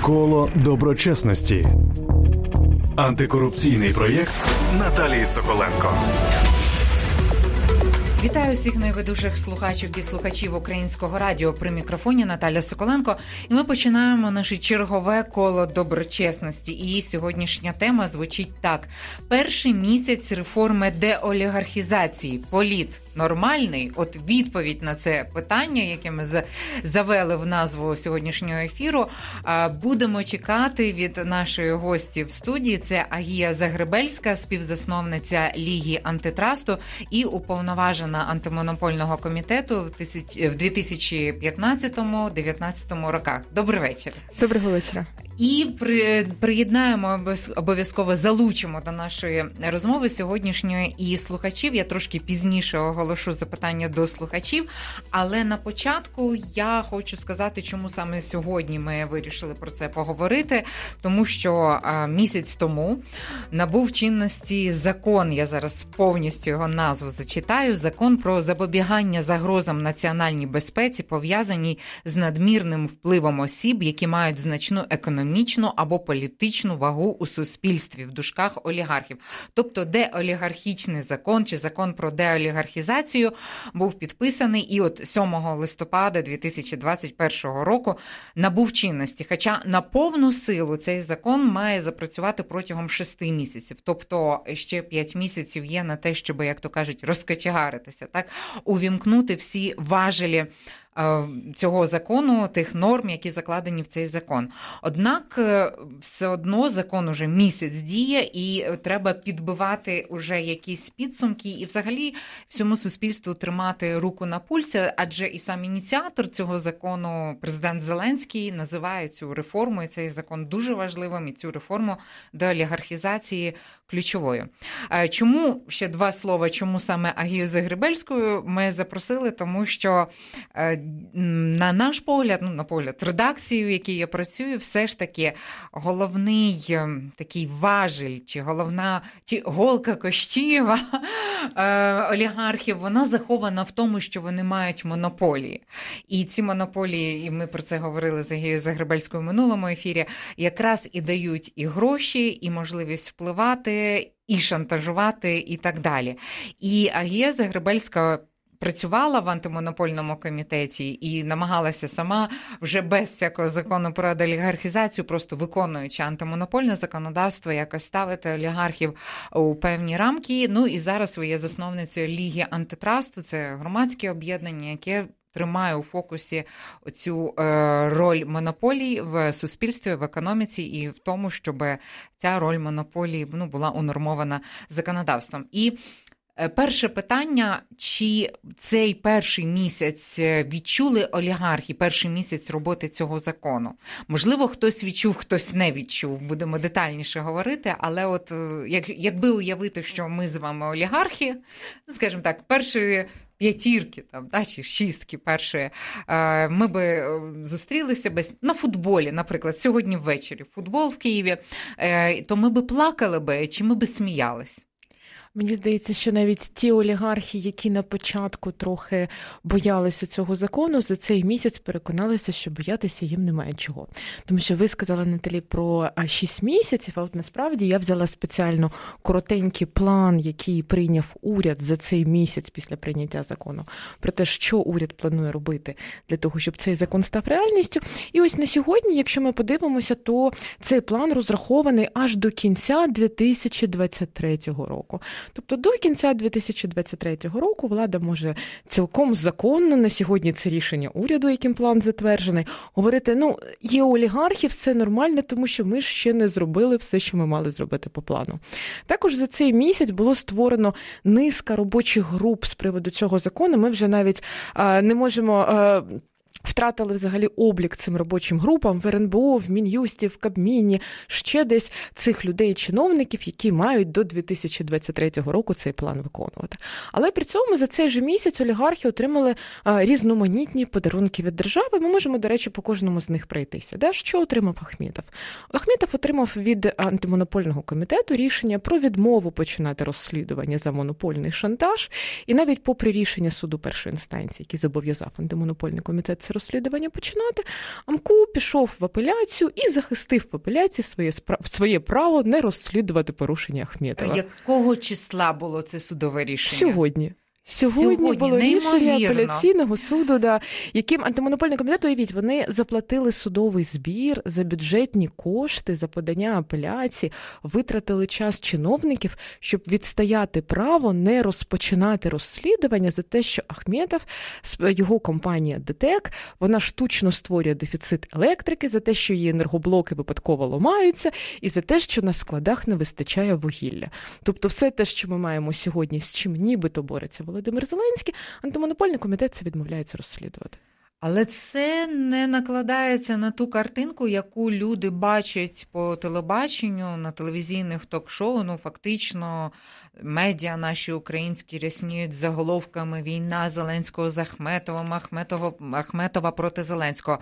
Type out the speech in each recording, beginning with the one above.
Коло доброчесності. Антикорупційний проєкт Наталії Соколенко. Вітаю всіх найведучих слухачів і слухачів Українського радіо. При мікрофоні Наталя Соколенко. І ми починаємо наше чергове коло доброчесності. І сьогоднішня тема звучить так. Перший місяць реформи деолігархізації. Політ нормальний? От відповідь на це питання, яке ми завели в назву сьогоднішнього ефіру, будемо чекати від нашої гості в студії. Це Агія Загребельська, співзасновниця Ліги антитрасту і уповноважена антимонопольного комітету в 2015-2019 роках. Добрий вечір. Доброго вечора. І приєднаємо, обов'язково залучимо до нашої розмови сьогоднішньої і слухачів. Я трошки пізніше оголошу запитання до слухачів, але на початку я хочу сказати, чому саме сьогодні ми вирішили про це поговорити, тому що місяць тому набув чинності закон, я зараз повністю його назву зачитаю, закон про запобігання загрозам національній безпеці, пов'язаній з надмірним впливом осіб, які мають значну економічну або політичну вагу у суспільстві, в дужках олігархів. Тобто деолігархічний закон чи закон про деолігархізацію був підписаний і от 7 листопада 2021 року набув чинності. Хоча на повну силу цей закон має запрацювати протягом 6 місяців. Тобто ще 5 місяців є на те, щоб, як то кажуть, розкочегаритися, так? Увімкнути всі важелі цього закону, тих норм, які закладені в цей закон. Однак все одно закон уже місяць діє і треба підбивати уже якісь підсумки і взагалі всьому суспільству тримати руку на пульсі, адже і сам ініціатор цього закону, президент Зеленський, називає цю реформу і цей закон дуже важливим і цю реформу деолігархізації ключовою. Чому, ще 2 слова, чому саме Агію Загребельську ми запросили? Тому що на наш погляд, на погляд редакції, в якій я працюю, все ж таки головний такий важіль, чи головна, чи голка Кощієва олігархів, вона захована в тому, що вони мають монополії. І ці монополії, і ми про це говорили з Агією Загребельською в минулому ефірі, якраз і дають і гроші, і можливість впливати, і шантажувати, і так далі. І Агія Загребельська працювала в антимонопольному комітеті і намагалася сама вже без всякого закону про олігархізацію, просто виконуючи антимонопольне законодавство, якось ставити олігархів у певні рамки. Ну і зараз ви є засновницею Ліги антитрасту, це громадське об'єднання, яке тримає у фокусі цю роль монополій в суспільстві, в економіці і в тому, щоб ця роль монополії була унормована законодавством. І перше питання, чи цей перший місяць відчули олігархи, перший місяць роботи цього закону? Можливо, хтось відчув, хтось не відчув, будемо детальніше говорити, але от якби уявити, що ми з вами олігархи, скажімо так, першої 5 чи 6 першої, ми би зустрілися на футболі, наприклад, сьогодні ввечері футбол в Києві, то ми би плакали чи ми би сміялись? Мені здається, що навіть ті олігархи, які на початку трохи боялися цього закону, за цей місяць переконалися, що боятися їм немає чого. Тому що ви сказали, Наталі, про 6 місяців, а от насправді я взяла спеціально коротенький план, який прийняв уряд за цей місяць після прийняття закону, про те, що уряд планує робити для того, щоб цей закон став реальністю. І ось на сьогодні, якщо ми подивимося, то цей план розрахований аж до кінця 2023 року. Тобто до кінця 2023 року влада може цілком законно, на сьогодні це рішення уряду, яким план затверджений, говорити, є олігархи, все нормально, тому що ми ж ще не зробили все, що ми мали зробити по плану. Також за цей місяць було створено низка робочих груп з приводу цього закону. Ми вже навіть не можемо втратили взагалі облік цим робочим групам в РНБО, в Мін'юсті, в Кабміні, ще десь цих людей-чиновників, які мають до 2023 року цей план виконувати. Але при цьому за цей же місяць олігархи отримали різноманітні подарунки від держави. Ми можемо, до речі, по кожному з них пройтися. Що отримав Ахметов? Ахметов отримав від антимонопольного комітету рішення про відмову починати розслідування за монопольний шантаж. І навіть попри рішення суду першої інстанції, який зобов'язав антимонопольний комітет це розслідування починати, АМКУ пішов в апеляцію і захистив в апеляції своє право не розслідувати порушення Ахметова. Якого числа було це судове рішення? Сьогодні було рішення апеляційного суду, яким антимонопольний комітет, уявіть, вони заплатили судовий збір за бюджетні кошти, за подання апеляції, витратили час чиновників, щоб відстояти право не розпочинати розслідування за те, що Ахметов, його компанія ДТЕК, вона штучно створює дефіцит електрики, за те, що її енергоблоки випадково ламаються, і за те, що на складах не вистачає вугілля. Тобто все те, що ми маємо сьогодні, з чим нібито бореться Володимир Зеленський, антимонопольний комітет це відмовляється розслідувати. Але це не накладається на ту картинку, яку люди бачать по телебаченню, на телевізійних ток-шоу. Фактично, медіа наші українські рясніють заголовками «Війна Зеленського з Ахметовим», Ахметова проти Зеленського.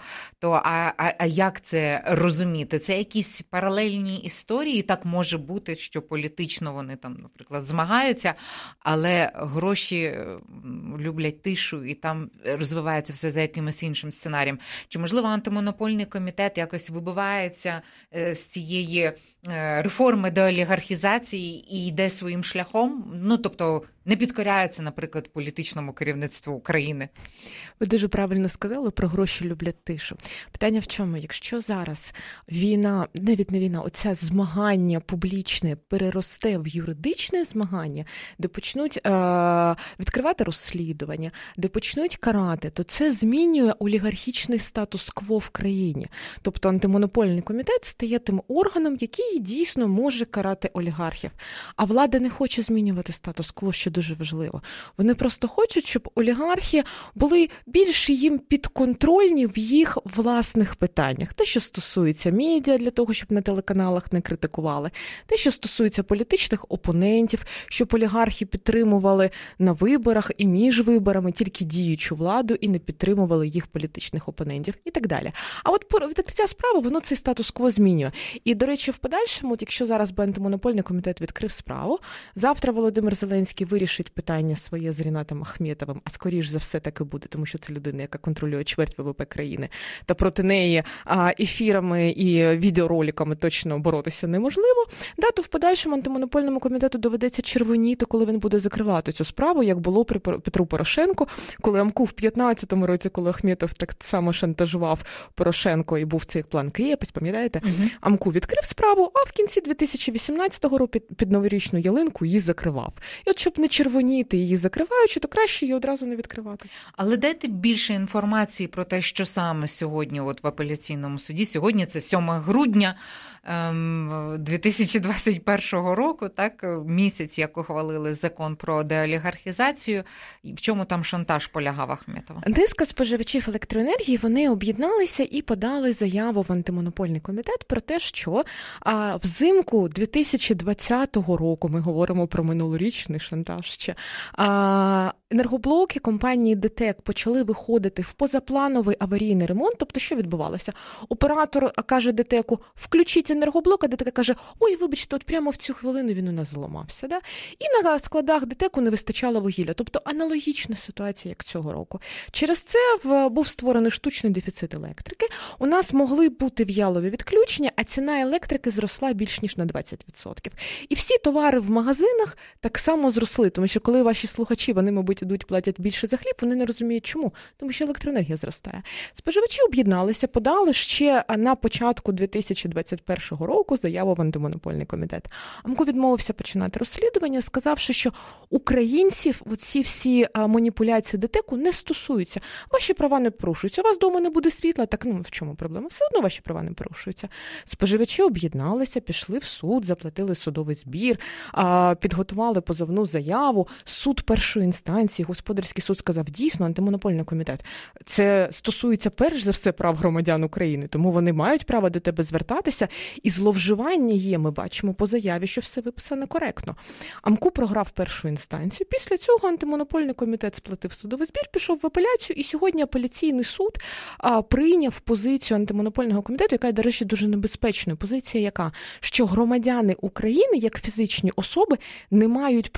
А як це розуміти? Це якісь паралельні історії? Так може бути, що політично вони там, наприклад, змагаються, але гроші люблять тишу і там розвивається все за якимось іншим сценарієм. Чи, можливо, антимонопольний комітет якось вибивається з цієї реформи деолігархізації і йде своїм шляхом? Тобто не підкоряється, наприклад, політичному керівництву України. Ви дуже правильно сказали, про гроші люблять тишу. Питання в чому? Якщо зараз війна, навіть не війна, оце змагання публічне переросте в юридичне змагання, де почнуть відкривати розслідування, де почнуть карати, то це змінює олігархічний статус-кво в країні. Тобто антимонопольний комітет стає тим органом, який дійсно може карати олігархів. А влада не хоче змінювати статус-кво, що дуже важливо. Вони просто хочуть, щоб олігархи були більше їм підконтрольні в їх власних питаннях. Те, що стосується медіа, для того, щоб на телеканалах не критикували. Те, що стосується політичних опонентів, щоб олігархи підтримували на виборах і між виборами тільки діючу владу і не підтримували їх політичних опонентів і так далі. А от відкриття справи, воно цей статус-кво змінює. І, до речі, в подальшому, якщо зараз би антимонопольний комітет відкрив справу, завтра Володимир Зеленський вирішить питання своє з Рінатом Ахметовим, а скоріш за все так і буде, тому що це людина, яка контролює чверть ВВП країни, та проти неї ефірами і відеороликами точно боротися неможливо, то в подальшому антимонопольному комітету доведеться червоніти, коли він буде закривати цю справу, як було при Петру Порошенку, коли АМКУ в 15-му році, коли Ахметов так само шантажував Порошенко і був цей план «Крєпість», пам'ятаєте? АМКУ відкрив справу, а в кінці 2018 року під новорічну ялинку її закривав. І от щоб не червоніти її закриваючи, то краще її одразу не відкривати. Але дайте більше інформації про те, що саме сьогодні в апеляційному суді. Сьогодні це 7 грудня 2021 року, так, місяць, як ухвалили закон про деолігархізацію. В чому там шантаж полягав Ахметова? Низка споживачів електроенергії, вони об'єдналися і подали заяву в антимонопольний комітет про те, що взимку 2020 року, ми говоримо про минулорічний шантаж ще, енергоблоки компанії ДТЕК почали виходити в позаплановий аварійний ремонт. Тобто, що відбувалося? Оператор каже ДТЕКу, включіть енергоблок, а ДТЕК каже, ой, вибачте, от прямо в цю хвилину він у нас зламався. Да? І на складах ДТЕКу не вистачало вугілля. Тобто, аналогічна ситуація, як цього року. Через це був створений штучний дефіцит електрики. У нас могли бути в'ялові відключення, а ціна електрики зросла більш ніж на 20%. І всі товари в магазинах так само зросли, тому що коли ваші слухачі, вони, мабуть, ідуть, платять більше за хліб, вони не розуміють чому, тому що електроенергія зростає. Споживачі об'єдналися, подали ще на початку 2021 року заяву в антимонопольний комітет. АМКУ відмовився починати розслідування, сказавши, що українців оці всі маніпуляції ДТЕКу не стосуються. Ваші права не порушуються. У вас вдома не буде світла, так в чому проблема? Все одно ваші права не порушуються. Споживачі об'єдналися, пішли в суд, заплатили судовий збір, підготували позовну заяву. Суд першої інстанції, господарський суд сказав, дійсно, антимонопольний комітет. Це стосується перш за все прав громадян України, тому вони мають право до тебе звертатися, і зловживання є, ми бачимо по заяві, що все виписано коректно. АМКУ програв першу інстанцію, після цього антимонопольний комітет сплатив судовий збір, пішов в апеляцію, і сьогодні апеляційний суд прийняв позицію антимонопольного комітету, яка, до речі, дуже небезпечною. Позиція яка? Що громадяни України, як фізичні особи, не мають права взагалі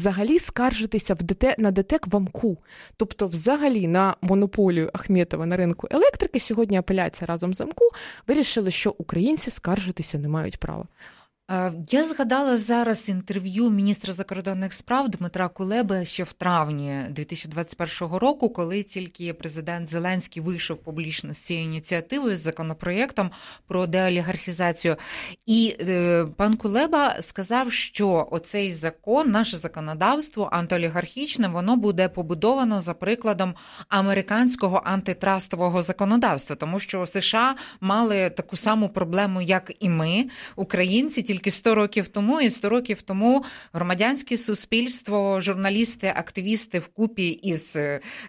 взагалі скаржитися на ДТЕК в АМКУ. Тобто взагалі на монополію Ахметова на ринку електрики сьогодні апеляція разом з АМКУ вирішили, що українці скаржитися не мають права. Я згадала зараз інтерв'ю міністра закордонних справ Дмитра Кулеби ще в травні 2021 року, коли тільки президент Зеленський вийшов публічно з цією ініціативою, з законопроєктом про деолігархізацію. І пан Кулеба сказав, що оцей закон, наше законодавство антиолігархічне, воно буде побудовано за прикладом американського антитрастового законодавства, тому що США мали таку саму проблему, як і ми, українці, тільки 100 років тому, і 100 років тому громадянське суспільство, журналісти, активісти вкупі із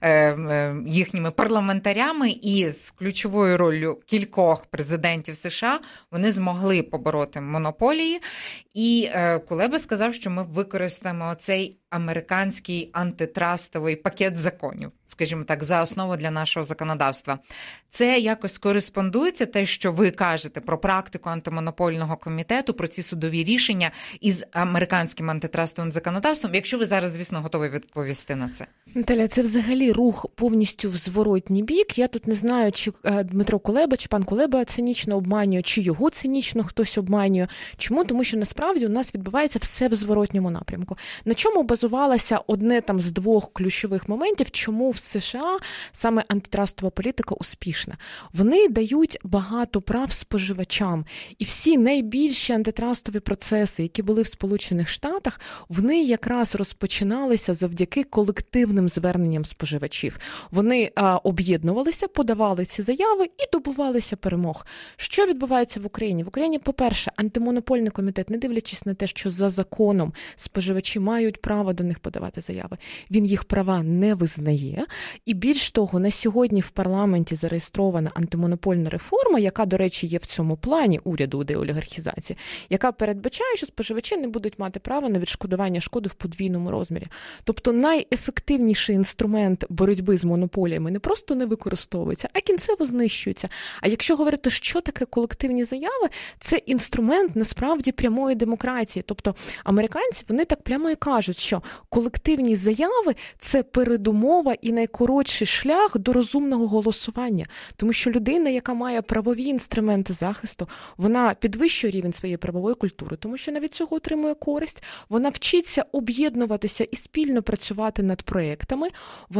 їхніми парламентарями і з ключовою роллю кількох президентів США, вони змогли побороти монополії. І Кулеба сказав, що ми використаємо цей американський антитрастовий пакет законів, скажімо так, за основу для нашого законодавства. Це якось кореспондується те, що ви кажете про практику антимонопольного комітету, про ці судові рішення із американським антитрастовим законодавством, якщо ви зараз, звісно, готові відповісти на це. Наталя, це взагалі рух повністю в зворотній бік. Я тут не знаю, чи Дмитро Кулеба, чи пан Кулеба цинічно обманює, чи його цинічно хтось обманює. Чому? Тому що насправді у нас відбувається все в зворотньому напрямку. На чому базувалася одне там з двох ключових моментів, чому в США саме антитрастова політика успішна? Вони дають багато прав споживачам. І всі найбільші антитрастові процеси, які були в Сполучених Штатах, вони якраз розпочиналися завдяки колективним зверненням споживачів. Вони об'єднувалися, подавали ці заяви і добувалися перемог. Що відбувається в Україні? В Україні, по-перше, антимонопольний комітет, не дивлячись на те, що за законом споживачі мають право до них подавати заяви, він їх права не визнає. І більш того, на сьогодні в парламенті зареєстрована антимонопольна реформа, яка, до речі, є в цьому плані уряду деолігархізації, яка передбачає, що споживачі не будуть мати права на відшкодування шкоди в подвійному розмірі. Тобто найефективніший інструмент боротьби з монополіями не просто не використовується, а кінцево знищується. А якщо говорити, що таке колективні заяви, це інструмент насправді прямої демократії. Тобто американці, вони так прямо і кажуть, що колективні заяви – це передумова і найкоротший шлях до розумного голосування. Тому що людина, яка має правові інструменти захисту, вона підвищує рівень своєї правової культури, тому що навіть цього отримує користь, вона вчиться об'єднуватися і спільно працювати над проєктами,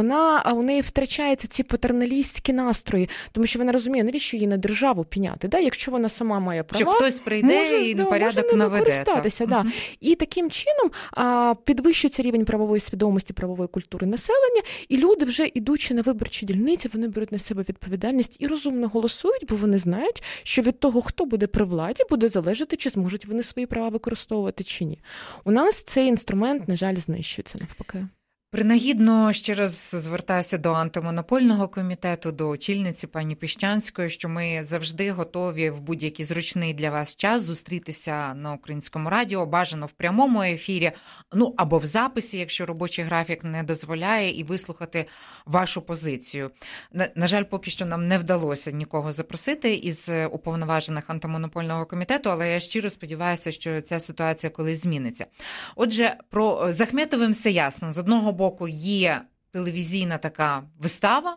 у неї втрачаються ці патерналістські настрої, тому що вона розуміє, навіщо їй на державу піняти, да? Якщо вона сама має права, що хтось прийде і порядок наведе. Да. І таким чином підвищується рівень правової свідомості, правової культури населення, і люди вже, ідучи на виборчі дільниці, вони беруть на себе відповідальність і розумно голосують, бо вони знають, що від того, хто буде при владі, буде залежати, чи зможуть вони свої права використовувати чи ні. У нас цей інструмент, на жаль, знищується навпаки. Принагідно ще раз звертаюся до антимонопольного комітету, до очільниці пані Піщанської, що ми завжди готові в будь-який зручний для вас час зустрітися на Українському радіо, бажано в прямому ефірі, або в записі, якщо робочий графік не дозволяє, і вислухати вашу позицію. На жаль, поки що нам не вдалося нікого запросити із уповноважених антимонопольного комітету, але я щиро сподіваюся, що ця ситуація колись зміниться. Отже, з Ахметовим все ясно. З одного боку є телевізійна така вистава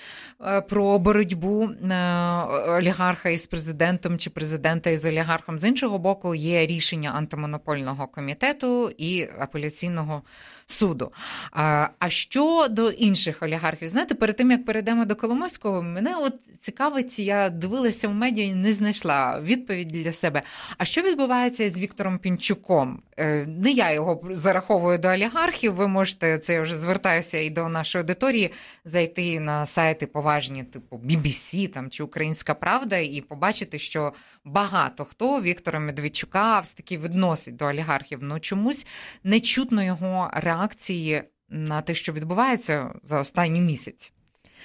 про боротьбу олігарха із президентом чи президента із олігархом. З іншого боку, є рішення антимонопольного комітету і апеляційного суду. А що до інших олігархів? Знаєте, перед тим, як перейдемо до Коломойського, мене цікавить, я дивилася в медіа і не знайшла відповідь для себе. А що відбувається з Віктором Пінчуком? Не я його зараховую до олігархів, ви можете, це я вже звертаюся і до нашої аудиторії, зайти на сайти поважні, типу BBC там, чи Українська Правда, і побачити, що багато хто Віктора Медведчука все-таки відносить до олігархів. Чомусь не чутно його реакції на те, що відбувається за останній місяць.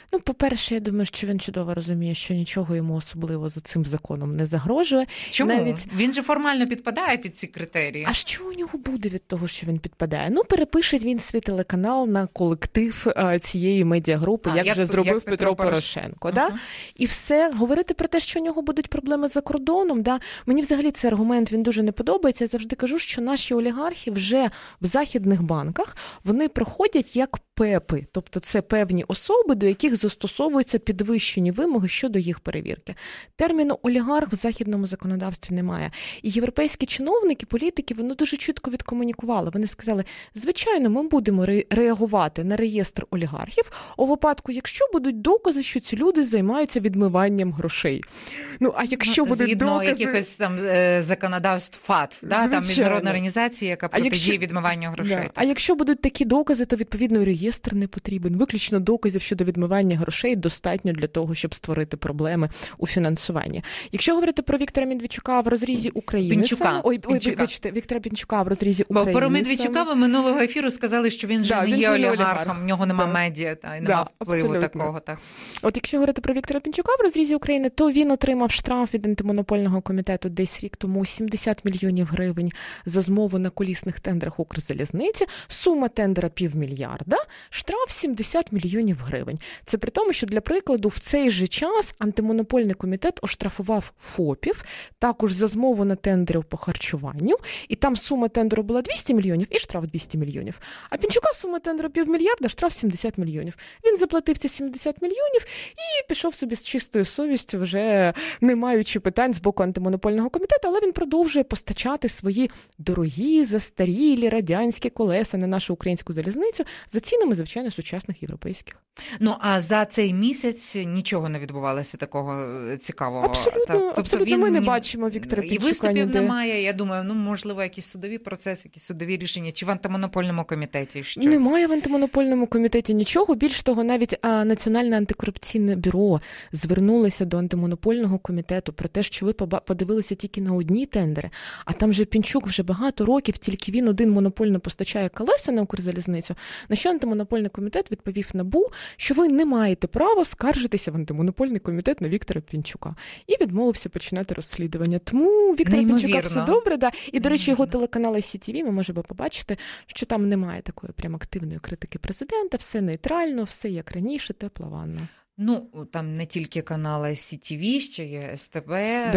Ну, по-перше, я думаю, що він чудово розуміє, що нічого йому особливо за цим законом не загрожує. Чому? Він же формально підпадає під ці критерії. А що у нього буде від того, що він підпадає? Ну, перепише він свій телеканал на колектив цієї медіагрупи, як вже зробив Петро Порошенко. Да? І все. Говорити про те, що у нього будуть проблеми за кордоном, да? Мені взагалі цей аргумент, він дуже не подобається. Я завжди кажу, що наші олігархи вже в західних банках, вони проходять як ПЕПи, тобто це певні особи, до яких застосовуються підвищені вимоги щодо їх перевірки. Терміну олігарх в західному законодавстві немає. І європейські чиновники, політики, вони дуже чітко відкомунікували. Вони сказали, звичайно, ми будемо реагувати на реєстр олігархів у випадку, якщо будуть докази, що ці люди займаються відмиванням грошей. Ну, а якщо будуть згідно докази... якихось там законодавств ФАТФ, да? Там міжнародна організація, яка протидіє відмиванню грошей. Да. А якщо будуть такі докази, то відповідно реєстр не потрібен. Виключно доказів щодо відмивання грошей достатньо для того, щоб створити проблеми у фінансуванні. Якщо говорити про Віктора Медведчука в розрізі України... Пінчука. Вибачте, Віктора Пінчука в розрізі України... Бо про Медведчука ви минулого ефіру сказали, що він вже не є олігархом, в нього нема медіа, і нема впливу абсолютно. такого. Так. От якщо говорити про Віктора Пінчука в розрізі України, то він отримав штраф від антимонопольного комітету десь рік тому 70 мільйонів гривень за змову на колісних тендерах Укрзалізниці. Сума тендера $500 мільйона, штраф 70 мільйонів гривень. Це при тому, що, для прикладу, в цей же час антимонопольний комітет оштрафував ФОПів, також за змову на тендерів по харчуванню, і там сума тендеру була 200 мільйонів і штраф 200 мільйонів. А Пінчука сума тендеру $500 мільйона, штраф 70 мільйонів. Він заплатив ці 70 мільйонів і пішов собі з чистою совістю, вже не маючи питань з боку антимонопольного комітету, але він продовжує постачати свої дорогі, застарілі радянські колеса на нашу українську залізницю за цінами, звичайно, сучасних європейських. Ну, а за цей місяць нічого не відбувалося такого цікавого? Абсолютно, абсолютно. Ми не бачимо Віктора Пінчука. І виступів немає, я думаю, можливо, якісь судові процеси, якісь судові рішення, чи в антимонопольному комітеті щось? Немає в антимонопольному комітеті нічого. Більш того, навіть Національне антикорупційне бюро звернулося до антимонопольного комітету про те, що ви подивилися тільки на одні тендери, а там же Пінчук вже багато років, тільки він один монопольно постачає колеса на Укрзалізницю, на що антимонопольний комітет відповів НАБУ, що ви не маєте права скаржитися в антимонопольний комітет на Віктора Пінчука. І відмовився починати розслідування. Тому Віктора Пінчука все добре. Да. І, до речі, його телеканал ICTV, ми можемо побачити, що там немає такої прям активної критики президента, все нейтрально, все як раніше, тепла ванна. Ну, там не тільки канали CTV, ще є СТБ,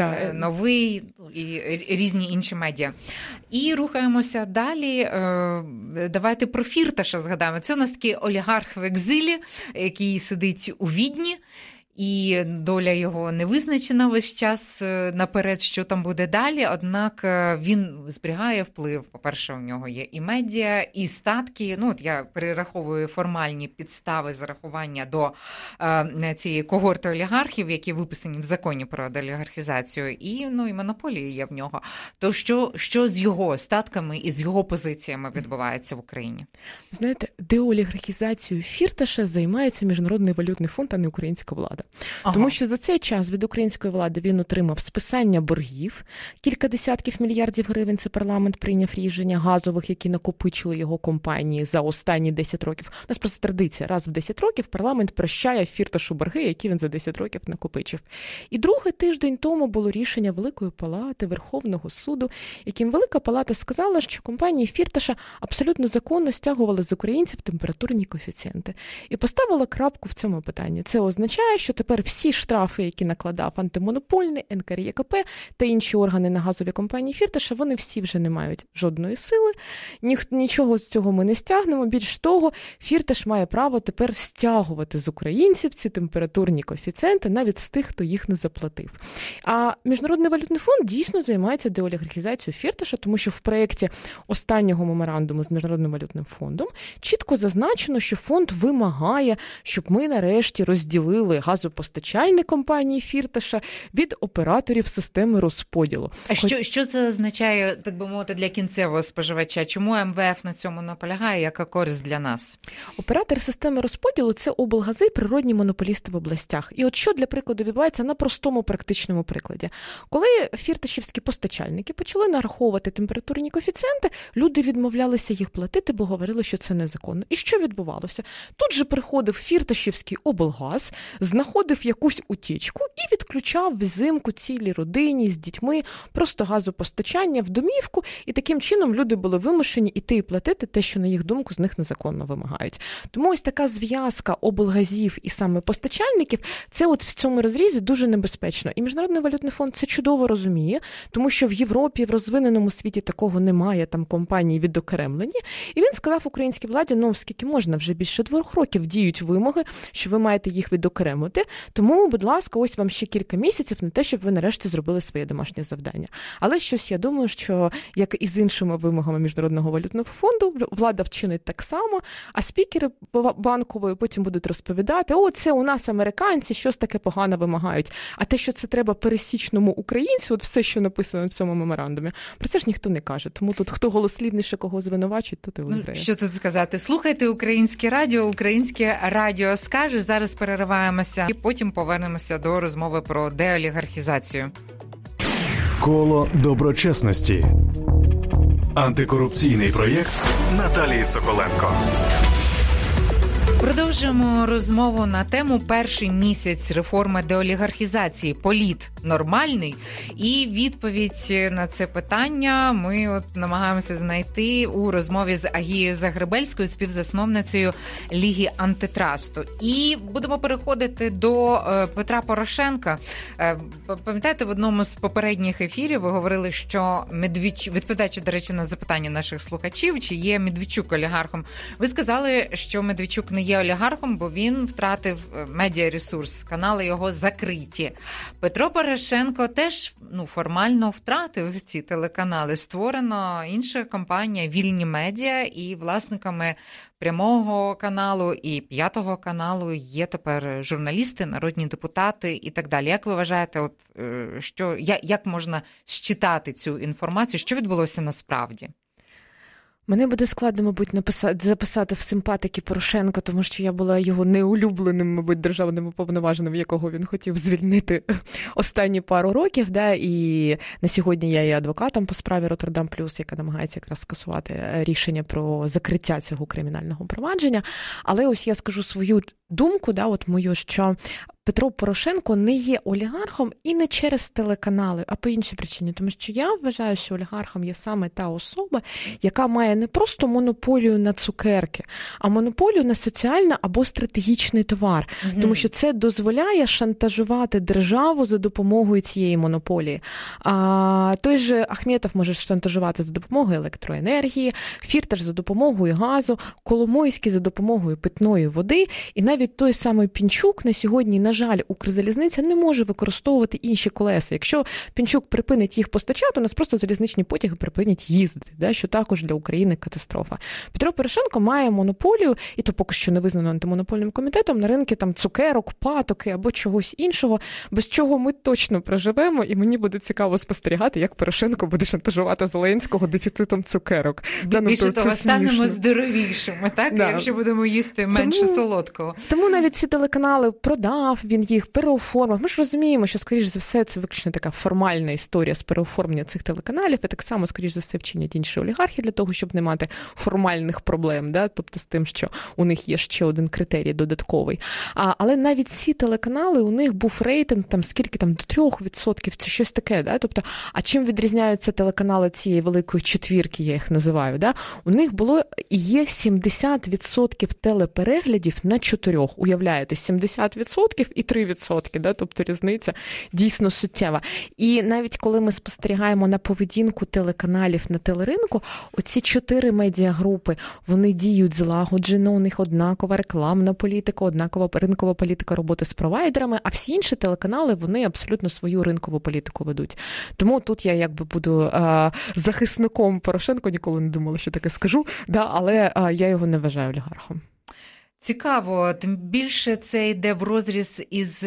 Новий і різні інші медіа. І рухаємося далі. Давайте про Фірташа згадаємо. Це у нас такий олігарх в екзилі, який сидить у Відні. І доля його не визначена весь час наперед, що там буде далі. Однак він зберігає вплив. По-перше, у нього є і медіа, і статки. Ну, от я перераховую формальні підстави зарахування до цієї когорти олігархів, які виписані в законі про деолігархізацію. І монополії є в нього. То що з його статками і з його позиціями відбувається в Україні? Знаєте, деолігархізацією Фірташа займається Міжнародний валютний фонд, а не українська влада. Тому що за цей час від української влади він отримав списання боргів, кілька десятків мільярдів гривень, це парламент прийняв рішення, газових, які накопичили його компанії за останні 10 років. У нас просто традиція, раз в 10 років парламент прощає Фірташу борги, які він за 10 років накопичив. І другий тиждень тому було рішення Великої Палати, Верховного суду, яким Велика Палата сказала, що компанії Фірташа абсолютно законно стягували з українців температурні коефіцієнти. І поставила крапку в цьому питанні. Це означає, що тепер всі штрафи, які накладав антимонопольний, НКРЕКП та інші органи на газові компанії Фірташа, вони всі вже не мають жодної сили. Нічого з цього ми не стягнемо. Більш того, Фірташ має право тепер стягувати з українців ці температурні коефіцієнти навіть з тих, хто їх не заплатив. А Міжнародний валютний фонд дійсно займається деолігархізацією Фірташа, тому що в проєкті останнього меморандуму з Міжнародним валютним фондом чітко зазначено, що фонд вимагає, щоб ми нарешті розділили газові газопостачальник компанії Фірташа від операторів системи розподілу. А що це означає, так би мовити, для кінцевого споживача? Чому МВФ на цьому наполягає? Яка користь для нас? Оператор системи розподілу – це облгази, природні монополісти в областях. І от що, для прикладу, відбувається на простому практичному прикладі. Коли фірташівські постачальники почали нараховувати температурні коефіцієнти, люди відмовлялися їх платити, бо говорили, що це незаконно. І що відбувалося? Тут же приходив фірташівський облгаз, знаходив якусь утічку і відключав взимку цілій родині з дітьми просто газопостачання в домівку, і таким чином люди були вимушені іти і платити те, що, на їх думку, з них незаконно вимагають. Тому ось така зв'язка облгазів і саме постачальників, це от в цьому розрізі дуже небезпечно. І Міжнародний валютний фонд це чудово розуміє, тому що в Європі, в розвиненому світі такого немає, там компанії відокремлені. І він сказав українській владі, скільки можна, вже більше 2 років діють вимоги, що ви маєте їх відокремити. Тому, будь ласка, ось вам ще кілька місяців на те, щоб ви нарешті зробили своє домашнє завдання. Але щось я думаю, що, як і з іншими вимогами Міжнародного валютного фонду, влада вчинить так само, а спікери банкової потім будуть розповідати, це у нас американці щось таке погано вимагають. А те, що це треба пересічному українцю, от все, що написано в цьому меморандумі, про це ж ніхто не каже. Тому тут хто голослівніше кого звинувачить, то ти виграє. Що тут сказати? Слухайте українське радіо скаже. Зараз перериваємося і потім повернемося до розмови про деолігархізацію. Коло доброчесності. Антикорупційний проєкт Наталії Соколенко. Продовжуємо розмову на тему «Перший місяць реформи деолігархізації. Політ нормальний?» І відповідь на це питання ми намагаємося знайти у розмові з Агією Загребельською, співзасновницею Ліги антитрасту. І будемо переходити до Петра Порошенка. Пам'ятаєте, в одному з попередніх ефірів ви говорили, що відповідаючи, до речі, на запитання наших слухачів, чи є Медведчук олігархом, ви сказали, що Медведчук не є олігархом, бо він втратив медіаресурс, канали його закриті. Петро Порошенко теж формально втратив ці телеканали. Створена інша компанія «Вільні медіа», і власниками Прямого каналу і П'ятого каналу є тепер журналісти, народні депутати і так далі. Як ви вважаєте, як можна считати цю інформацію? Що відбулося насправді? Мене буде складно, мабуть, записати в симпатики Порошенка, тому що я була його неулюбленим, мабуть, державним уповноваженим, якого він хотів звільнити останні пару років. І на сьогодні я є адвокатом по справі Роттердам Плюс, яка намагається якраз скасувати рішення про закриття цього кримінального провадження. Але ось я скажу свою думку, мою, що Петро Порошенко не є олігархом і не через телеканали, а по іншій причині. Тому що я вважаю, що олігархом є саме та особа, яка має не просто монополію на цукерки, а монополію на соціальний або стратегічний товар. Тому що це дозволяє шантажувати державу за допомогою цієї монополії. Той же Ахметов може шантажувати за допомогою електроенергії, Фірташ за допомогою газу, Коломойський за допомогою питної води. І навіть той самий Пінчук на сьогодні, на жаль, Укрзалізниця не може використовувати інші колеса. Якщо Пінчук припинить їх постачати, у нас просто залізничні потяги припинять їздити, що також для України катастрофа. Петро Порошенко має монополію, і то поки що не визнано антимонопольним комітетом, на ринки цукерок, патоки або чогось іншого, без чого ми точно проживемо, і мені буде цікаво спостерігати, як Порошенко буде шантажувати Зеленського дефіцитом цукерок. Більше того, станемо здоровішими, якщо будемо їсти менше солодкого. Тому навіть ці телеканали продав, він їх переоформив. Ми ж розуміємо, що, скоріш за все, це виключно така формальна історія з переоформлення цих телеканалів, і так само, скоріш за все, вчинять інші олігархи для того, щоб не мати формальних проблем, тобто з тим, що у них є ще один критерій додатковий. Але навіть ці телеканали, у них був рейтинг, до 3%, це щось таке, тобто, а чим відрізняються телеканали цієї великої четвірки, я їх називаю, у них було і є 70% телепереглядів на 4. Уявляєте, 70% і 3%, тобто різниця дійсно суттєва. І навіть коли ми спостерігаємо на поведінку телеканалів на телеринку, оці 4 медіагрупи, вони діють злагоджено, у них однакова рекламна політика, однакова ринкова політика роботи з провайдерами, а всі інші телеканали, вони абсолютно свою ринкову політику ведуть. Тому тут я буду захисником Порошенка, ніколи не думала, що таке скажу, але я його не вважаю олігархом. Цікаво, тим більше це йде в розріз із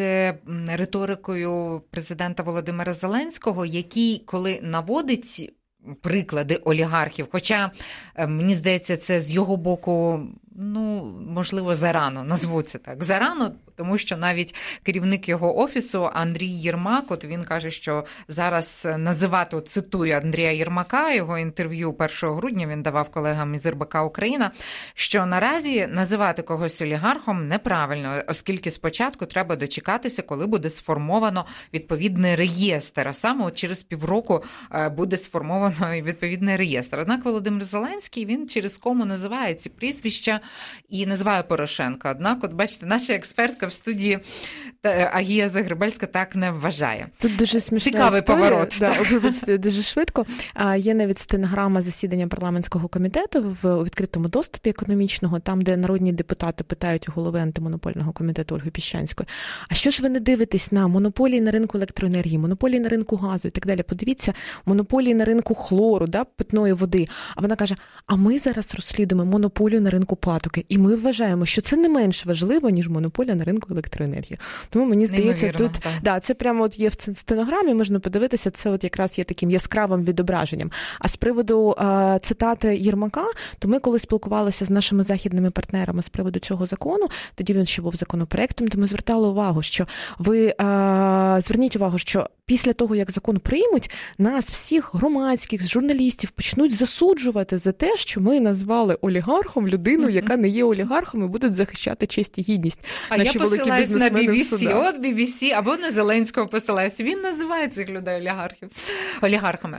риторикою президента Володимира Зеленського, який, коли наводить приклади олігархів, хоча, мені здається, це з його боку, можливо, зарано, назву це так, зарано, тому що навіть керівник його офісу Андрій Єрмак, от він каже, що зараз називати, цитую Андрія Єрмака, його інтерв'ю 1 грудня він давав колегам із РБК Україна, що наразі називати когось олігархом неправильно, оскільки спочатку треба дочекатися, коли буде сформовано відповідний реєстр, а саме от через півроку буде сформовано відповідний реєстр. Однак Володимир Зеленський, він через кому називає ці прізвища і називає Порошенка. Однак, от бачите, наша експертка в студії Агія Загребельська так не вважає. Тут дуже смішна цікавий історія. поворот. Да, вибачте, дуже швидко. Є навіть стенограма засідання парламентського комітету у відкритому доступі економічного, там, де народні депутати питають у голови антимонопольного комітету Ольги Піщанської, а що ж ви не дивитесь на монополії на ринку електроенергії, монополії на ринку газу і так далі? Подивіться, монополії на ринку хлору, питної води. А вона каже, а ми зараз розслідуємо монополію на ринку патоки. І ми вважаємо, що це не менш важливо, ніж монополія на ринку електроенергії. Тому мені здається, тут це прямо от є в стенограмі, можна подивитися, це от якраз є таким яскравим відображенням. А з приводу цитати Єрмака, то ми коли спілкувалися з нашими західними партнерами з приводу цього закону, тоді він ще був законопроектом, то ми звертали увагу, що ви зверніть увагу, що після того, як закон приймуть, нас всіх громадських, журналістів почнуть засуджувати за те, що ми назвали олігархом людину, яка не є олігархом і буде захищати честь і гідність. А я посилаюсь на BBC, от BBC, або на Зеленського посилаюсь. Він називає цих людей олігархами.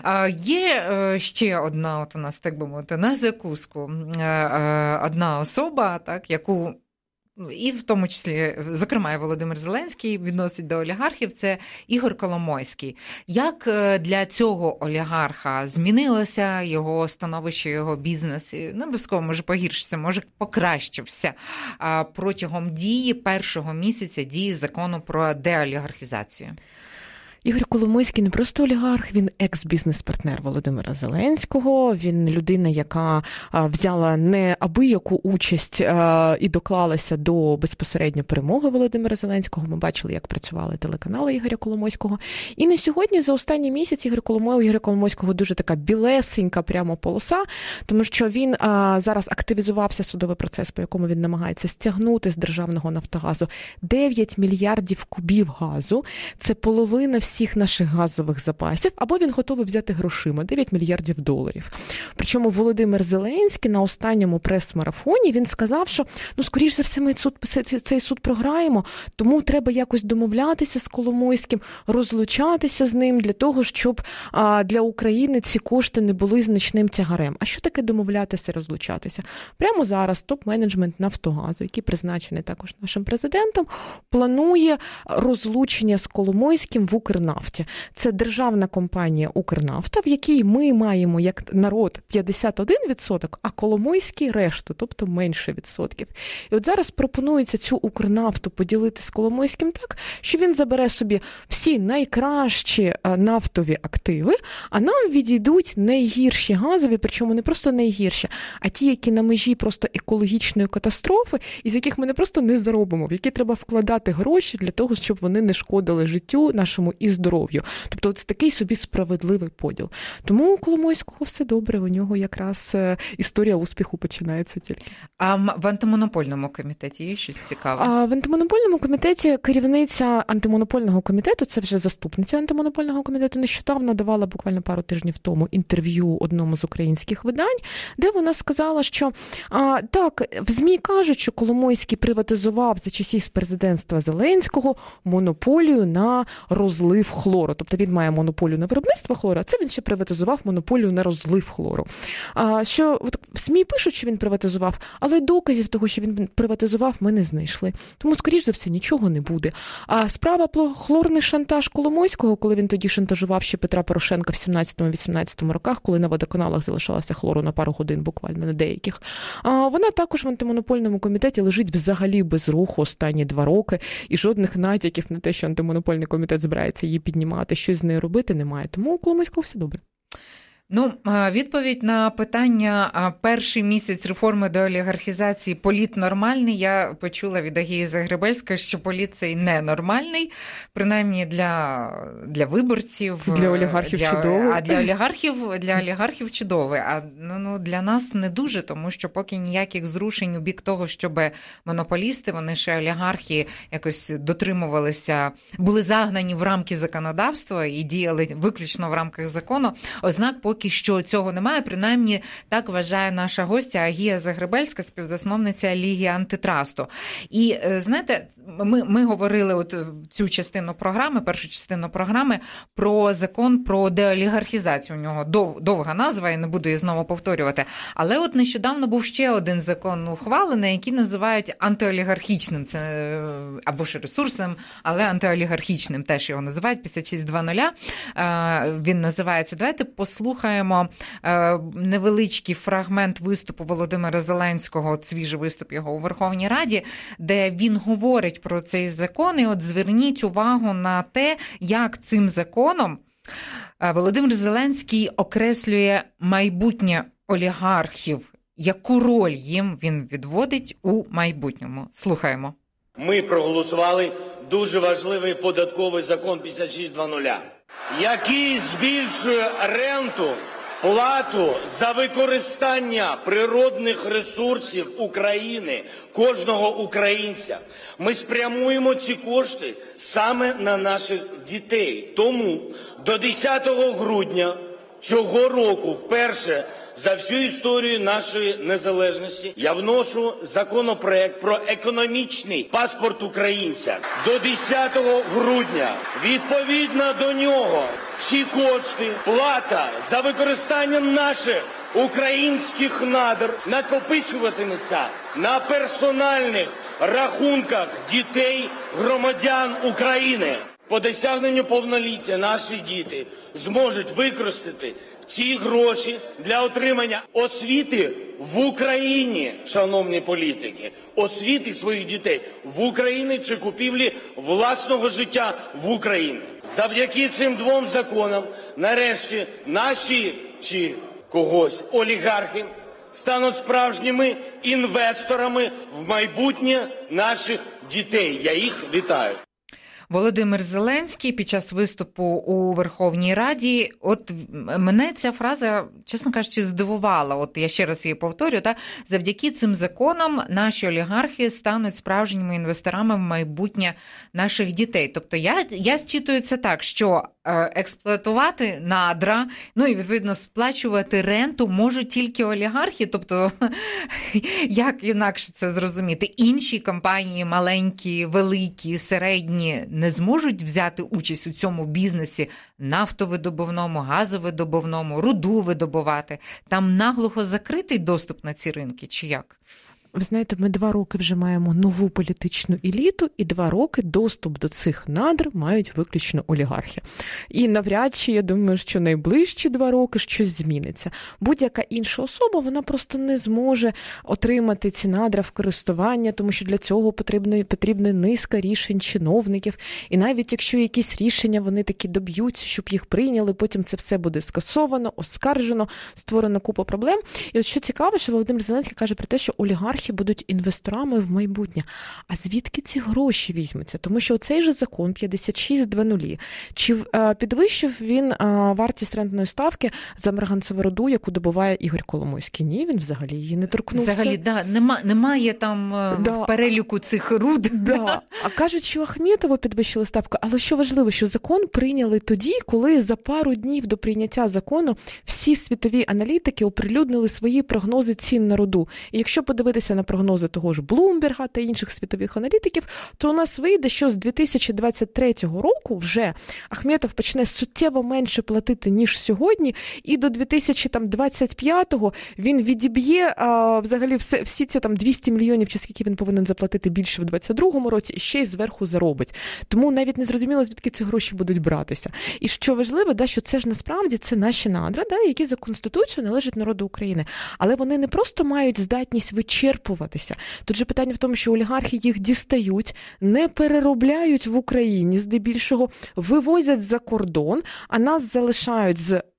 Є ще одна, от у нас, так би мовити, на закуску, одна особа, так, яку і в тому числі, зокрема, і Володимир Зеленський відносить до олігархів, це Ігор Коломойський. Як для цього олігарха змінилося його становище, його бізнес? Не обов'язково, може, погіршився, може, покращився протягом дії першого місяця дії закону про деолігархізацію? Ігор Коломойський не просто олігарх, він екс-бізнес-партнер Володимира Зеленського, він людина, яка взяла неабияку участь і доклалася до безпосередньо перемоги Володимира Зеленського. Ми бачили, як працювали телеканали Ігоря Коломойського. І на сьогодні, за останній місяць, Ігоря Коломойського дуже така білесенька прямо полоса, тому що він зараз активізувався судовий процес, по якому він намагається стягнути з державного Нафтогазу 9 мільярдів кубів газу. Це половина всіх наших газових запасів, або він готовий взяти грошима 9 мільярдів доларів. Причому Володимир Зеленський на останньому прес-марафоні він сказав, що скоріш за все ми цей суд програємо, тому треба якось домовлятися з Коломойським, розлучатися з ним для того, щоб для України ці кошти не були значним тягарем. А що таке домовлятися, розлучатися? Прямо зараз топ-менеджмент Нафтогазу, який призначений також нашим президентом, планує розлучення з Коломойським в Укрнафті. Це державна компанія Укрнафта, в якій ми маємо як народ 51%, а Коломойський решту, тобто менше відсотків. І от зараз пропонується цю Укрнафту поділити з Коломойським так, що він забере собі всі найкращі нафтові активи, а нам відійдуть найгірші газові, причому не просто найгірші, а ті, які на межі просто екологічної катастрофи, із яких ми не просто не заробимо, в які треба вкладати гроші для того, щоб вони не шкодили життю нашому і здоров'ю. Тобто от такий собі справедливий поділ. Тому у Коломойського все добре, у нього якраз історія успіху починається тільки. А в антимонопольному комітеті є щось цікаве? В антимонопольному комітеті керівниця антимонопольного комітету, це вже заступниця антимонопольного комітету, нещодавно давала буквально пару тижнів тому інтерв'ю одному з українських видань, де вона сказала, що так, в ЗМІ кажуть, що Коломойський приватизував за часів президентства Зеленського монополію на розлив хлору. Тобто він має монополію на виробництво хлору, а це він ще приватизував монополію на розлив хлору. Що от в ЗМІ пишуть, що він приватизував, але доказів того, що він приватизував, ми не знайшли. Тому, скоріш за все, нічого не буде. А справа про хлорний шантаж Коломойського, коли він тоді шантажував ще Петра Порошенка в 17-18 роках, коли на водоканалах залишалося хлору на пару годин, буквально на деяких, вона також в антимонопольному комітеті лежить взагалі без руху останні 2 роки, і жодних натяків на те, що антимонопольний комітет збирається її піднімати, щось з нею робити, немає. Тому у Коломойського все добре. Ну, відповідь на питання перший місяць реформи деолігархізації політ нормальний, я почула від Агії Загребельської, що політ цей ненормальний, принаймні для виборців. Для олігархів чудовий. А для олігархів чудовий. А для нас не дуже, тому що поки ніяких зрушень у бік того, щоб монополісти, вони ще олігархи якось дотримувалися, були загнані в рамки законодавства і діяли виключно в рамках закону, ознак поки що цього немає, принаймні так вважає наша гостя Агія Загребельська, співзасновниця Ліги антитрасту. І знаєте, ми говорили от в цю частину програми, першу частину програми, про закон про деолігархізацію. У нього довга назва, я не буду її знову повторювати. Але от нещодавно був ще один закон ухвалений, який називають антиолігархічним. Це або ж ресурсом, але антиолігархічним теж його називають, 56.2.0. Він називається. Давайте послухаємо невеличкий фрагмент виступу Володимира Зеленського, от свіжий виступ його у Верховній Раді, де він говорить про цей закон. І от зверніть увагу на те, як цим законом Володимир Зеленський окреслює майбутнє олігархів, яку роль їм він відводить у майбутньому. Слухаємо. Ми проголосували дуже важливий податковий закон 56.2.0, який збільшує ренту, плату за використання природних ресурсів України, кожного українця. Ми спрямуємо ці кошти саме на наших дітей. Тому до 10 грудня цього року вперше за всю історію нашої незалежності я вношу законопроект про економічний паспорт українця. До 10 грудня відповідно до нього ці кошти, плата за використання наших українських надр накопичуватиметься на персональних рахунках дітей громадян України. По досягненню повноліття наші діти зможуть використати ці гроші для отримання освіти в Україні, шановні політики, освіти своїх дітей в Україні чи купівлі власного життя в Україні. Завдяки цим двом законам, нарешті, наші чи когось олігархи стануть справжніми інвесторами в майбутнє наших дітей. Я їх вітаю. Володимир Зеленський під час виступу у Верховній Раді, от мене ця фраза, чесно кажучи, здивувала. От я ще раз її повторю, завдяки цим законам наші олігархи стануть справжніми інвесторами в майбутнє наших дітей. Тобто я зчитую це так, що експлуатувати надра, ну і відповідно сплачувати ренту можуть тільки олігархи, тобто як інакше це зрозуміти? Інші компанії, маленькі, великі, середні, не зможуть взяти участь у цьому бізнесі нафтовидобувному, газовидобувному, руду видобувати. Там наглухо закритий доступ на ці ринки, чи як? Ви знаєте, ми 2 роки вже маємо нову політичну еліту, і 2 роки доступ до цих надр мають виключно олігархи. І навряд чи, я думаю, що найближчі 2 роки щось зміниться. Будь-яка інша особа, вона просто не зможе отримати ці надра в користування, тому що для цього потрібна низка рішень чиновників. І навіть якщо якісь рішення вони таки доб'ються, щоб їх прийняли, потім це все буде скасовано, оскаржено, створено купа проблем. І от що цікаво, що Володимир Зеленський каже про те, що олігархи будуть інвесторами в майбутнє. А звідки ці гроші візьмуться? Тому що цей же закон 56.2.0, чи підвищив він вартість рентної ставки за марганцеву руду, яку добуває Ігор Коломойський? Ні, він взагалі її не торкнувся. Взагалі, немає там в переліку цих руд. А кажуть, що Ахметову підвищили ставку. Але що важливо, що закон прийняли тоді, коли за пару днів до прийняття закону всі світові аналітики оприлюднили свої прогнози цін на руду. І якщо подивитися на прогнози того ж Блумберга та інших світових аналітиків, то у нас вийде, що з 2023 року вже Ахметов почне суттєво менше платити, ніж сьогодні, і до 2025-го він відіб'є взагалі всі ці 200 мільйонів, чи скільки він повинен заплатити більше в 2022 році, і ще й зверху заробить. Тому навіть не зрозуміло, звідки ці гроші будуть братися. І що важливо, що це ж насправді це наші надра, які за Конституцією належать народу України. Але вони не просто мають здатність вичерпуватися. Тут же питання в тому, що олігархи їх дістають, не переробляють в Україні, здебільшого вивозять за кордон, а нас залишають з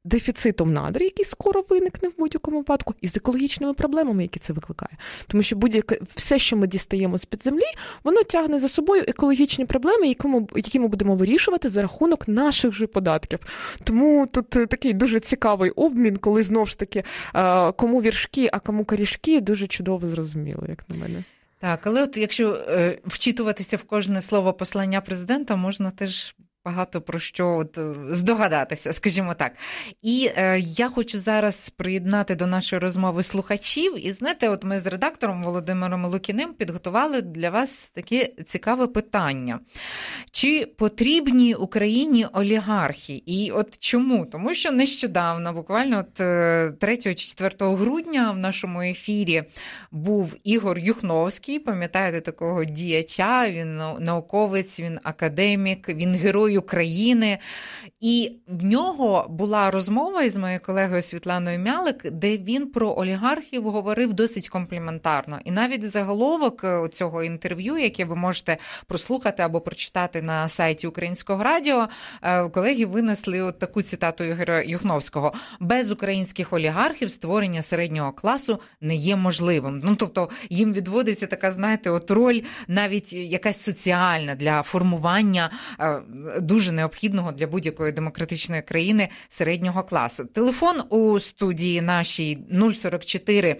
дефіцитом надр, який скоро виникне в будь-якому випадку, і з екологічними проблемами, які це викликає. Тому що все, що ми дістаємо з-під землі, воно тягне за собою екологічні проблеми, які ми будемо вирішувати за рахунок наших же податків. Тому тут такий дуже цікавий обмін, коли знову ж таки кому віршки, а кому корішки, дуже чудово зрозуміло, як на мене. Так, але от якщо вчитуватися в кожне слово послання президента, можна теж багато про що здогадатися, скажімо так. І я хочу зараз приєднати до нашої розмови слухачів. І знаєте, от ми з редактором Володимиром Лукіним підготували для вас таке цікаве питання. Чи потрібні Україні олігархи? І от чому? Тому що нещодавно, буквально 3 чи 4 грудня в нашому ефірі був Ігор Юхновський, пам'ятаєте такого діяча, він науковець, він академік, він герой України. І в нього була розмова із моєю колегою Світланою Мялик, де він про олігархів говорив досить компліментарно. І навіть заголовок цього інтерв'ю, яке ви можете прослухати або прочитати на сайті Українського радіо, колеги винесли от таку цитату Ігоря Юхновського: «Без українських олігархів створення середнього класу не є можливим». Ну, тобто їм відводиться така, знаєте, от роль навіть якась соціальна для формування дуже необхідного для будь-якої демократичної країни середнього класу. Телефон у студії нашій 044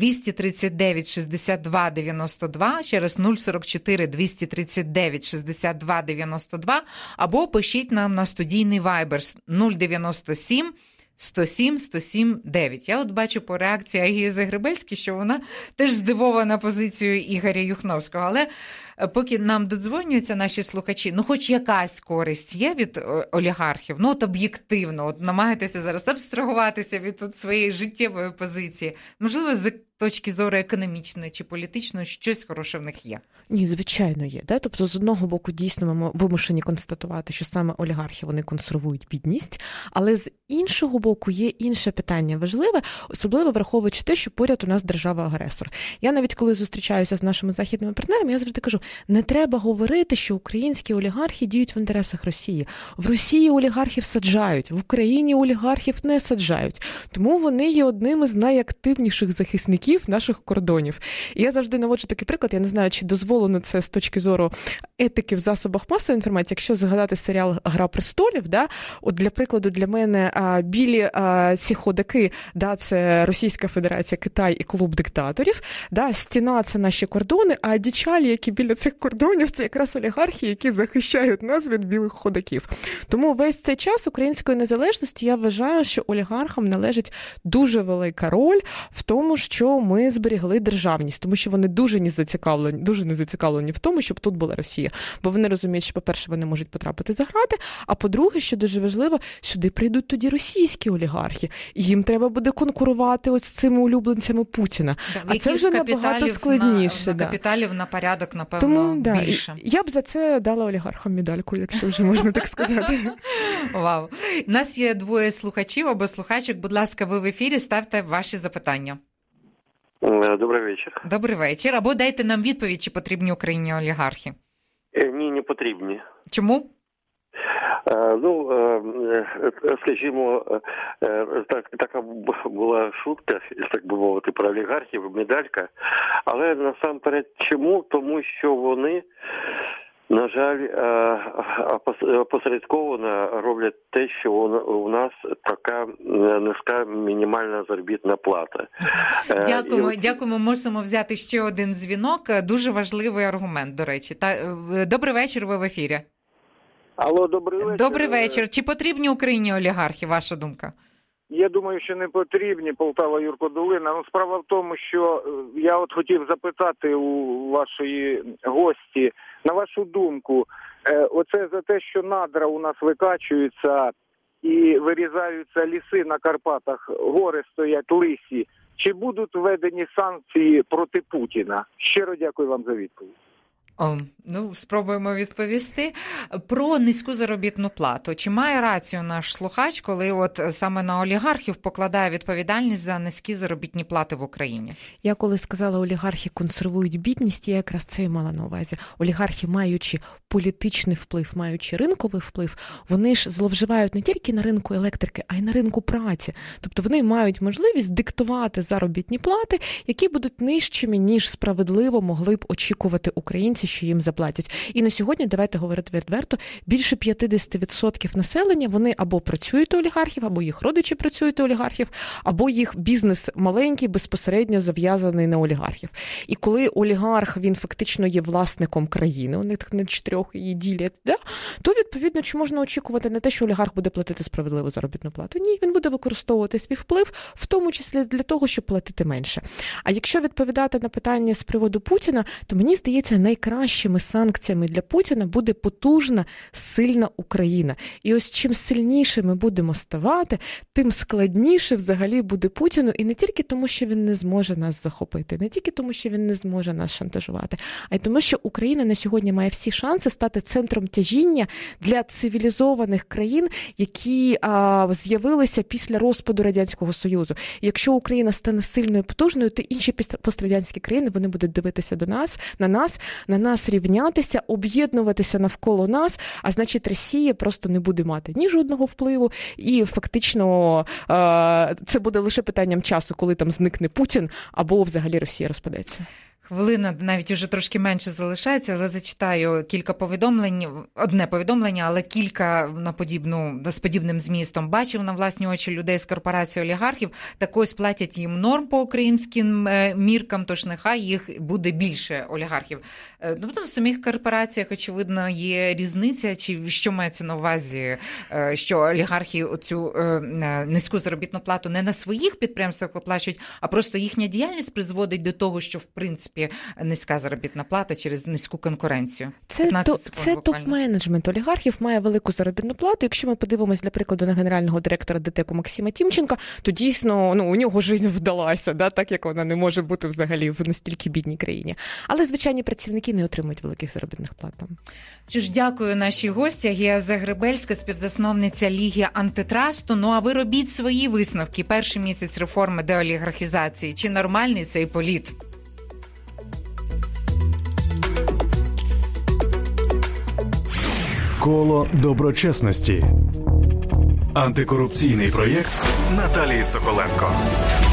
239 62 92, ще раз 044 239 62 92, або пишіть нам на студійний Viber 097 107 107 9. Я от бачу по реакції Агії Загребельській, що вона теж здивована позицією Ігоря Юхновського. Але поки нам додзвонюються наші слухачі, ну хоч якась користь є від олігархів? Ну от об'єктивно, от намагаєтеся зараз абстрагуватися від своєї життєвої позиції. Можливо, з точки зору економічної чи політичної щось хороше в них є? Ні, звичайно є. Да? Тобто, з одного боку, дійсно, ми вимушені констатувати, що саме олігархи, вони консервують бідність, але з іншого боку є інше питання важливе, особливо враховуючи те, що поряд у нас держава-агресор. Я навіть коли зустрічаюся з нашими західними партнерами, я завжди кажу, не треба говорити, що українські олігархи діють в інтересах Росії. В Росії олігархів саджають, в Україні олігархів не саджають. Тому вони є одним із найактивніших захисників наших кордонів. І я завжди наводжу такий приклад, я не знаю, чи дозволено це з точки зору етики в засобах масової інформації, якщо згадати серіал «Гра престолів», да, от для прикладу для мене білі ці ходаки, да, це Російська Федерація, Китай і клуб диктаторів, да, стіна – це наші кордони, а дічалі, які біля цих кордонів, це якраз олігархи, які захищають нас від білих ходаків. Тому весь цей час української незалежності я вважаю, що олігархам належить дуже велика роль в тому, що ми зберігли державність, тому що вони дуже не зацікавлені в тому, щоб тут була Росія. Бо вони розуміють, що, по-перше, вони можуть потрапити за грати, а по-друге, що дуже важливо, сюди прийдуть тоді російські олігархи, і їм треба буде конкурувати ось з цими улюбленцями Путіна. А це вже набагато складніше. На капіталів на порядок, напевно, тому, більше. Я б за це дала олігархам медальку, якщо вже можна так сказати. Вау. У нас є 2 слухачів або слухачок. Будь ласка, ви в ефірі, ставте ваші запитання. Добрий вечір. Добрий вечір. Або дайте нам відповідь, чи потрібні Україні олігархи. Ні, не потрібні. Чому? Скажімо, така була шутка, так би мовити, про олігархів, медалька. Але насамперед чому? Тому що вони, на жаль, опосередковано роблять те, що у нас така низька мінімальна заробітна плата. Дякуємо. Можемо взяти ще один дзвінок. Дуже важливий аргумент, до речі. Добрий вечір, ви в ефірі. Алло, добрий вечір. Добрий вечір. Чи потрібні Україні олігархи, ваша думка? Я думаю, що не потрібні. Полтава, Юрко Долина. Ну, справа в тому, що я от хотів запитати у вашої гості, на вашу думку, оце за те, що надра у нас викачуються і вирізаються ліси на Карпатах, гори стоять лисі, чи будуть введені санкції проти Путіна? Щиро дякую вам за відповідь. Спробуємо відповісти. Про низьку заробітну плату. Чи має рацію наш слухач, коли от саме на олігархів покладає відповідальність за низькі заробітні плати в Україні? Я коли сказала, олігархи консервують бідність, я якраз це і мала на увазі. Олігархи, маючи політичний вплив, маючи ринковий вплив, вони ж зловживають не тільки на ринку електрики, а й на ринку праці. Тобто вони мають можливість диктувати заробітні плати, які будуть нижчими, ніж справедливо могли б очікувати українці, що їм заплатять. І на сьогодні, давайте говорити відверто, більше 50% населення, вони або працюють у олігархів, або їх родичі працюють у олігархів, або їх бізнес маленький, безпосередньо зав'язаний на олігархів. І коли олігарх, він фактично є власником країни, вони так на 4 її ділять, то, відповідно, чи можна очікувати на те, що олігарх буде платити справедливу заробітну плату? Ні, він буде використовувати свій вплив, в тому числі для того, щоб платити менше. А якщо відповідати на питання з приводу Путіна, то мені здається, найкращими санкціями для Путіна буде потужна, сильна Україна. І ось чим сильніше ми будемо ставати, тим складніше взагалі буде Путіну. І не тільки тому, що він не зможе нас захопити, не тільки тому, що він не зможе нас шантажувати, а й тому, що Україна на сьогодні має всі шанси стати центром тяжіння для цивілізованих країн, які з'явилися після розпаду Радянського Союзу. І якщо Україна стане сильною, потужною, то інші пострадянські країни, вони будуть дивитися на нас рівнятися, об'єднуватися навколо нас, а значить Росія просто не буде мати ні жодного впливу, і фактично це буде лише питанням часу, коли там зникне Путін, або взагалі Росія розпадеться. Хвилина навіть уже трошки менше залишається, але зачитаю кілька повідомлень. Одне повідомлення, але кілька з подібним змістом. Бачив на власні очі людей з корпорації олігархів, так ось платять їм норм по українським міркам, тож нехай їх буде більше олігархів. Тобто в самих корпораціях, очевидно, є різниця, чи що мається на увазі, що олігархи оцю низьку заробітну плату не на своїх підприємствах виплачують, а просто їхня діяльність призводить до того, що в принципі низька заробітна плата через низьку конкуренцію. Це топ-менеджмент олігархів має велику заробітну плату. Якщо ми подивимось, для прикладу, на генерального директора ДТЕКу Максима Тімченка, то дійсно у нього життя вдалася, так як вона не може бути взагалі в настільки бідній країні. Але звичайні працівники не отримують великих заробітних плат. Що ж, дякую нашій гості. Гея Загребельська, співзасновниця Ліги антитрасту. А ви робіть свої висновки. Перший місяць реформи деолігархізації. Чи нормальний цей політ? Коло доброчесності. Антикорупційний проєкт Наталії Соколенко.